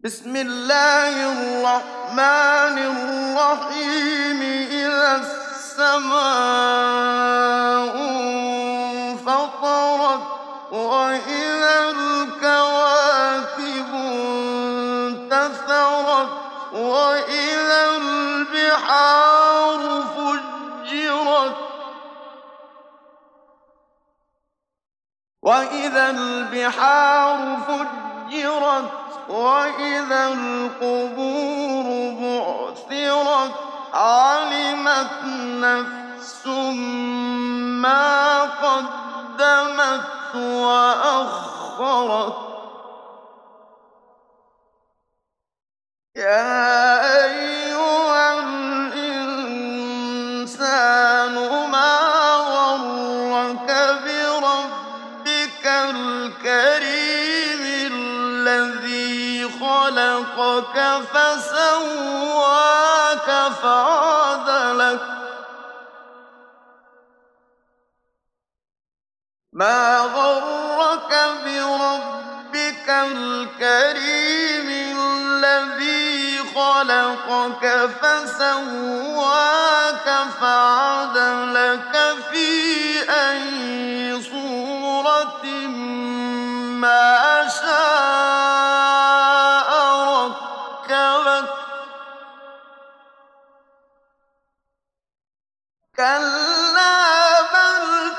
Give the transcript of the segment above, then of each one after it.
بسم الله الرحمن الرحيم. إذا السماء انفطرت وإذا الكواكب انتثرت وإذا البحار فجرت وإذا القبور بعثرت علمت نفس ما قدمت وأخرت. يا أيها الإنسان ما غرك بربك الكريم الذي خلقك فسواك فعدلك. ما غرك بربك الكريم الذي خلقك فسواك فعدلك في أي صورة ما شاء ركبك. كلا بل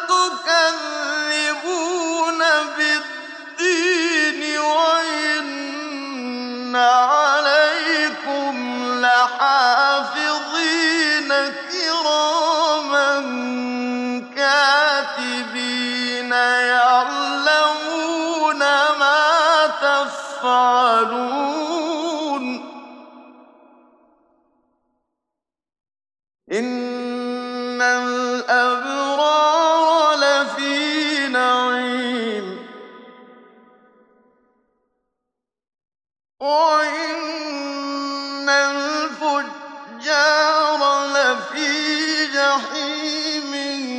تكذبون بالدين وإن عليكم لحافظين كراما كاتبين يعلمون ما تفعلون. إن الأبرار لفي نعيم وإن الفجار لفي جحيم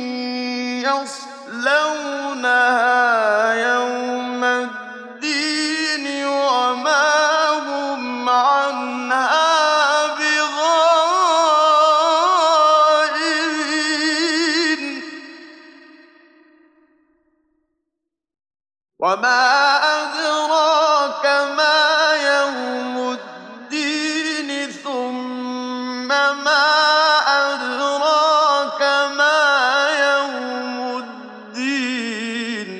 يصلونها يوم الدين وما هم عنها وما أدراك ما يوم الدين ثم ما أدراك ما يوم الدين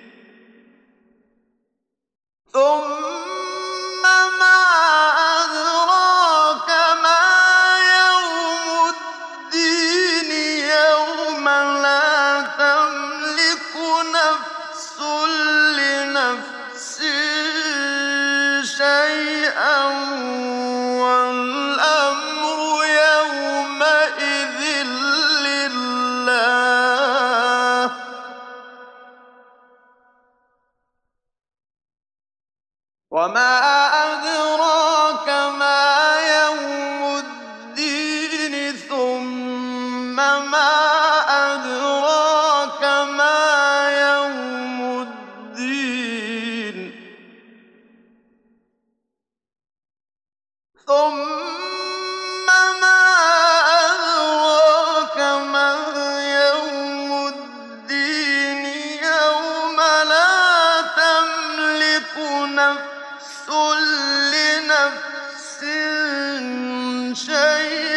ثم ما أدراك ما يوم الدين يوم لا تملك نفس لنفس شيئا والأمر يومئذ لله. وما أدراك ما يوم الدين ثم ما أدراك ما يوم الدين ثم ما أدراك ما يوم الدين يوم لا تملك نفس لنفس شيئا